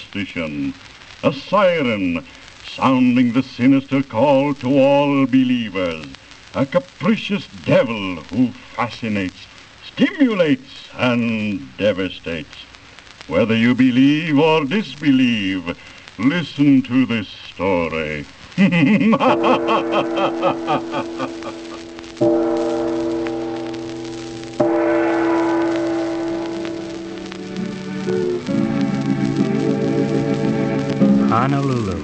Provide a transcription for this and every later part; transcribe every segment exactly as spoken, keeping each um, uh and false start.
superstition. A siren, sounding the sinister call to all believers. A capricious devil who fascinates, stimulates, and devastates. Whether you believe or disbelieve, listen to this story. Honolulu,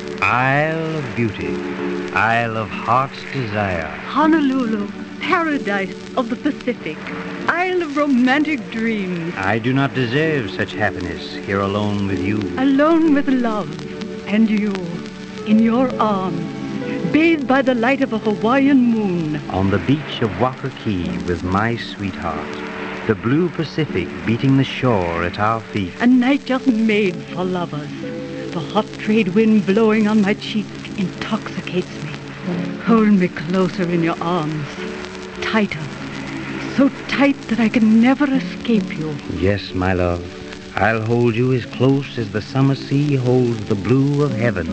Isle of Beauty, Isle of Heart's Desire. Honolulu, paradise of the Pacific, Isle of romantic dreams. I do not deserve such happiness here alone with you. Alone with love, and you, in your arms, bathed by the light of a Hawaiian moon. On the beach of Waikiki with my sweetheart, the blue Pacific beating the shore at our feet. A night just made for lovers. The hot trade wind blowing on my cheek intoxicates me. Hold me closer in your arms, tighter, so tight that I can never escape you. Yes, my love, I'll hold you as close as the summer sea holds the blue of heaven.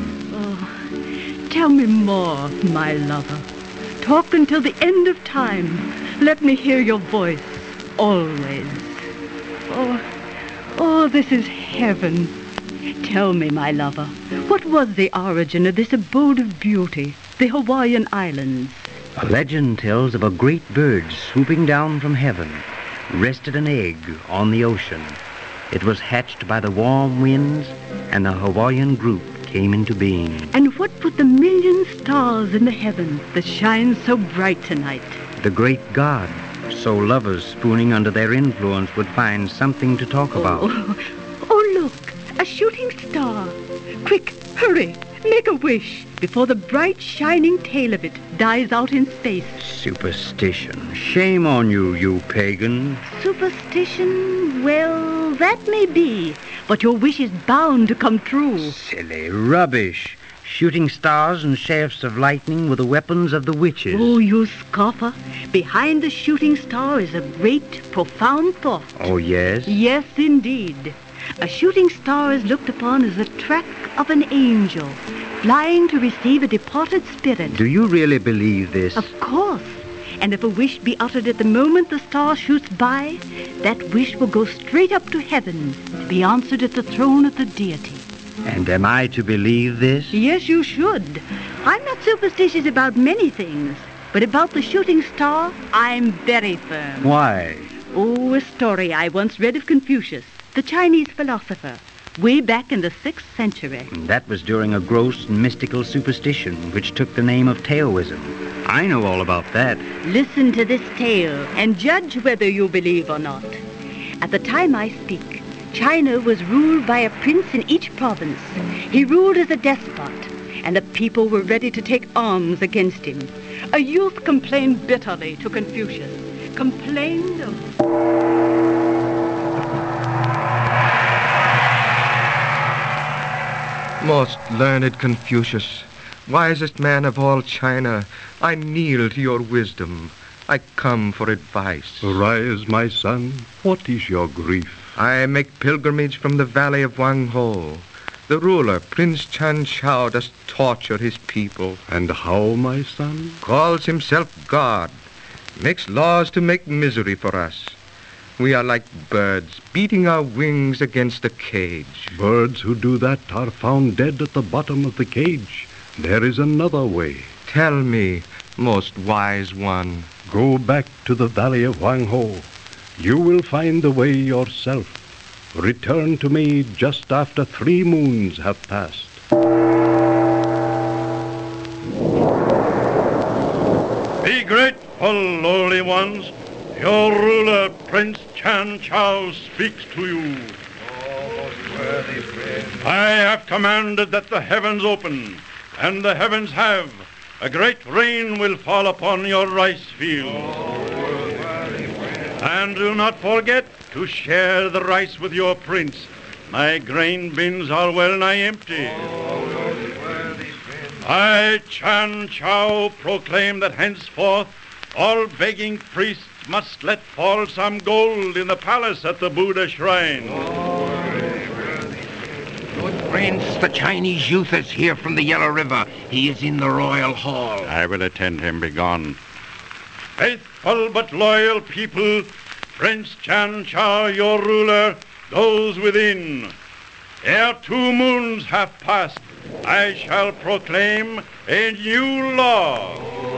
Oh, tell me more, my lover. Talk until the end of time. Let me hear your voice, always. Oh, oh, this is heaven. Tell me, my lover, what was the origin of this abode of beauty, the Hawaiian Islands? A legend tells of a great bird swooping down from heaven, rested an egg on the ocean. It was hatched by the warm winds, and the Hawaiian group came into being. And what put the million stars in the heavens that shine so bright tonight? The great God, so lovers spooning under their influence would find something to talk about. Oh, oh look! A shooting star. Quick, hurry, make a wish before the bright, shining tail of it dies out in space. Superstition. Shame on you, you pagan. Superstition? Well, that may be, but your wish is bound to come true. Silly rubbish. Shooting stars and shafts of lightning were the weapons of the witches. Oh, you scoffer. Behind the shooting star is a great, profound thought. Oh, yes? Yes, indeed. A shooting star is looked upon as the track of an angel, flying to receive a departed spirit. Do you really believe this? Of course. And if a wish be uttered at the moment the star shoots by, that wish will go straight up to heaven to be answered at the throne of the deity. And am I to believe this? Yes, you should. I'm not superstitious about many things, but about the shooting star, I'm very firm. Why? Oh, a story I once read of Confucius, the Chinese philosopher, way back in the sixth century. That was during a gross and mystical superstition which took the name of Taoism. I know all about that. Listen to this tale and judge whether you believe or not. At the time I speak, China was ruled by a prince in each province. He ruled as a despot, and the people were ready to take arms against him. A youth complained bitterly to Confucius. Complained of... Most learned Confucius, wisest man of all China, I kneel to your wisdom. I come for advice. Arise, my son. What is your grief? I make pilgrimage from the valley of Wang Ho. The ruler, Prince Chan Chao, does torture his people. And how, my son? Calls himself God. Makes laws to make misery for us. We are like birds, beating our wings against the cage. Birds who do that are found dead at the bottom of the cage. There is another way. Tell me, most wise one. Go back to the valley of Wang Ho. You will find the way yourself. Return to me just after three moons have passed. Be grateful, lowly ones. Your ruler, Prince Chan Chao, speaks to you. Oh, worthy friend. I have commanded that the heavens open, and the heavens have. A great rain will fall upon your rice field. Oh, worthy friend. And do not forget to share the rice with your prince. My grain bins are well nigh empty. Oh, worthy friend. I, Chan Chao, proclaim that henceforth all begging priests must let fall some gold in the palace at the Buddha shrine. Oh, worthy, worthy. Good Prince, the Chinese youth is here from the Yellow River. He is in the royal hall. I will attend him. Begone. Faithful but loyal people, Prince Chan Chao, your ruler, goes within. Ere two moons have passed, I shall proclaim a new law.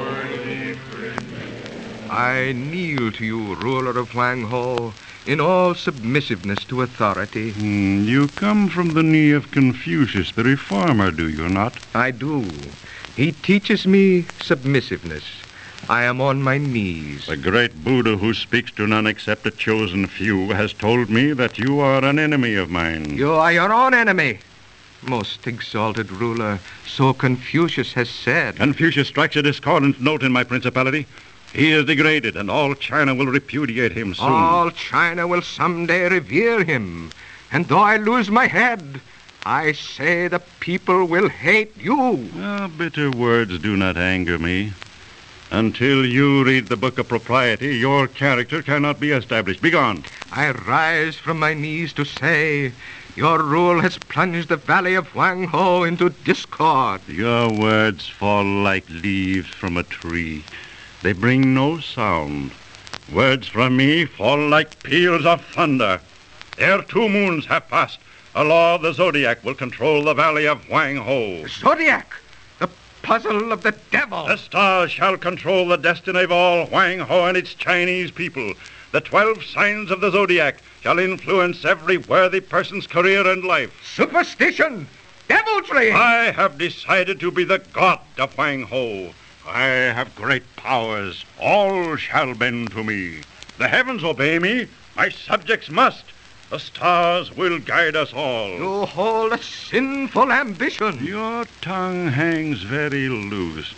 I kneel to you, ruler of Wang Ho, in all submissiveness to authority. Hmm, you come from the knee of Confucius, the reformer, do you not? I do. He teaches me submissiveness. I am on my knees. The great Buddha who speaks to none except a chosen few has told me that you are an enemy of mine. You are your own enemy. Most exalted ruler, so Confucius has said. Confucius strikes a discordant note in my principality. He is degraded, and all China will repudiate him soon. All China will someday revere him. And though I lose my head, I say the people will hate you. Ah, bitter words do not anger me. Until you read the Book of Propriety, your character cannot be established. Begone. I rise from my knees to say, your rule has plunged the valley of Wang Ho into discord. Your words fall like leaves from a tree. They bring no sound. Words from me fall like peals of thunder. Ere two moons have passed, a law of the zodiac will control the valley of Wang Ho. Zodiac! The puzzle of the devil! The stars shall control the destiny of all Wang Ho and its Chinese people. The twelve signs of the zodiac shall influence every worthy person's career and life. Superstition! Deviltry! I have decided to be the god of Wang Ho. I have great powers. All shall bend to me. The heavens obey me. My subjects must. The stars will guide us all. You hold a sinful ambition. Your tongue hangs very loose.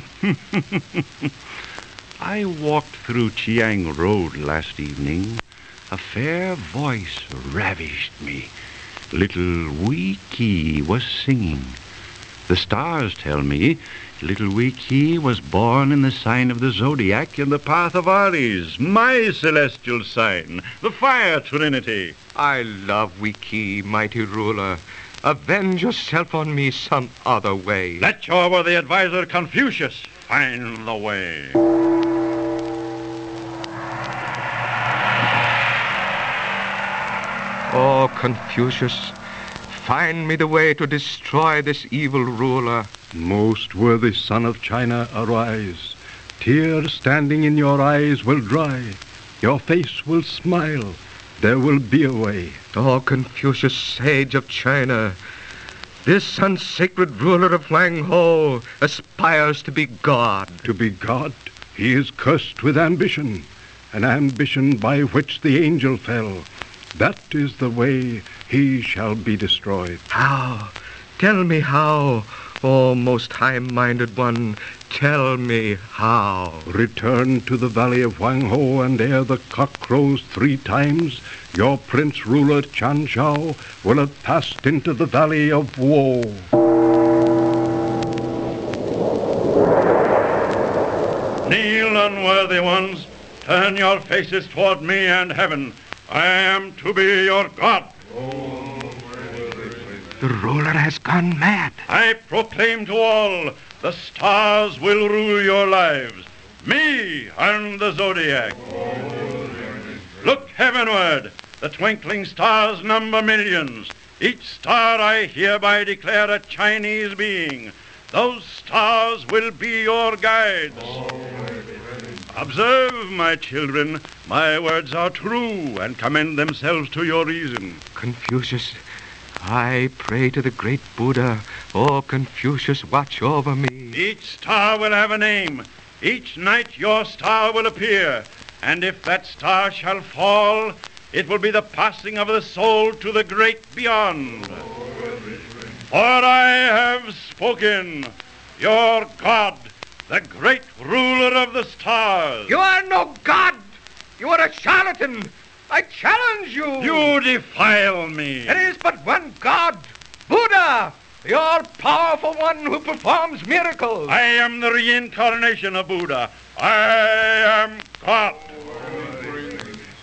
I walked through Chiang Road last evening. A fair voice ravished me. Little Wee Kee was singing. The stars tell me little Wee Kee was born in the sign of the zodiac in the path of Aries, my celestial sign, the fire trinity. I love Wee Kee, mighty ruler. Avenge yourself on me some other way. Let your worthy advisor Confucius find the way. Oh, Confucius, find me the way to destroy this evil ruler. Most worthy son of China, arise. Tears standing in your eyes will dry. Your face will smile. There will be a way. Oh, Confucius, sage of China, this unsacred ruler of Wang Ho aspires to be God. To be God, he is cursed with ambition, an ambition by which the angel fell. That is the way he shall be destroyed. How? Tell me how, oh most high-minded one, tell me how. Return to the valley of Wang Ho, and ere the cock crows three times, your prince ruler Chan Chao will have passed into the valley of woe. Kneel, unworthy ones. Turn your faces toward me and heaven. I am to be your God. The ruler has gone mad. I proclaim to all, the stars will rule your lives. Me and the zodiac. Look heavenward. The twinkling stars number millions. Each star I hereby declare a Chinese being. Those stars will be your guides. Observe, my children, my words are true and commend themselves to your reason. Confucius, I pray to the great Buddha. Oh, Confucius, watch over me. Each star will have a name. Each night your star will appear. And if that star shall fall, it will be the passing of the soul to the great beyond. For I have spoken, your God, the great ruler of the stars. You are no God. You are a charlatan. I challenge you. You defile me. There is but one God, Buddha, the all-powerful one who performs miracles. I am the reincarnation of Buddha. I am God.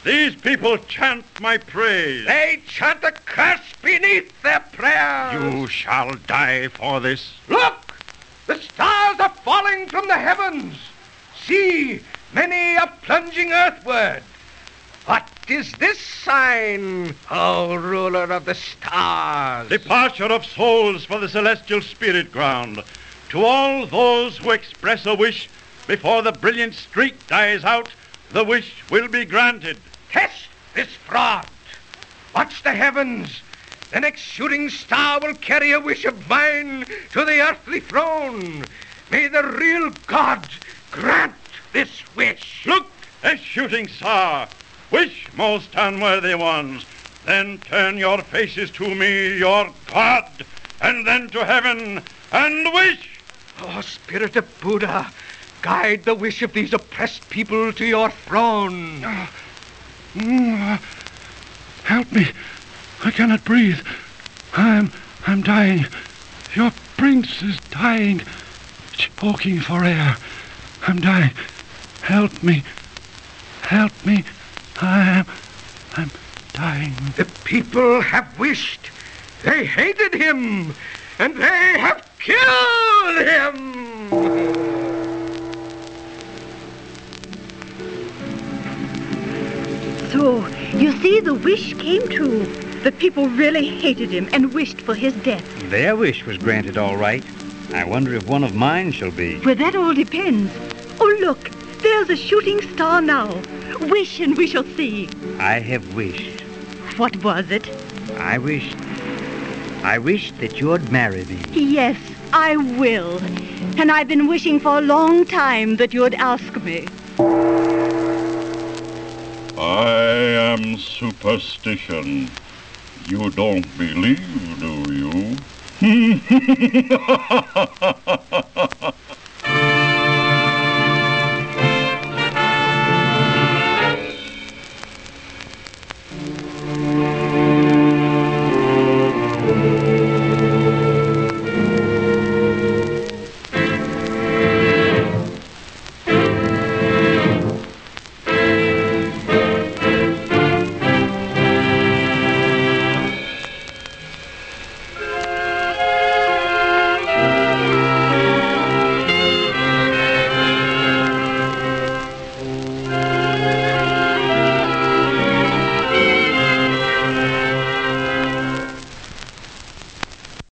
These people chant my praise. They chant a curse beneath their prayers. You shall die for this. Look! The stars are falling from the heavens. See, many are plunging earthward. What is this sign, O ruler of the stars? Departure of souls for the celestial spirit ground. To all those who express a wish before the brilliant streak dies out, the wish will be granted. Test this fraud. Watch the heavens. The next shooting star will carry a wish of mine to the earthly throne. May the real God grant this wish. Look, a shooting star. Wish, most unworthy ones. Then turn your faces to me, your God, and then to heaven, and wish. Oh, Spirit of Buddha, guide the wish of these oppressed people to your throne. Uh, mm, uh, help me. I cannot breathe. I'm, I'm dying. Your prince is dying. Choking for air. I'm dying. Help me. Help me. I'm, I'm dying. The people have wished. They hated him, and they have killed him. So, you see, the wish came true. The people really hated him and wished for his death. Their wish was granted all right. I wonder if one of mine shall be. Well, that all depends. Oh, look, there's a shooting star now. Wish and we shall see. I have wished. What was it? I wished... I wished that you'd marry me. Yes, I will. And I've been wishing for a long time that you'd ask me. I am superstition. You don't believe, do you?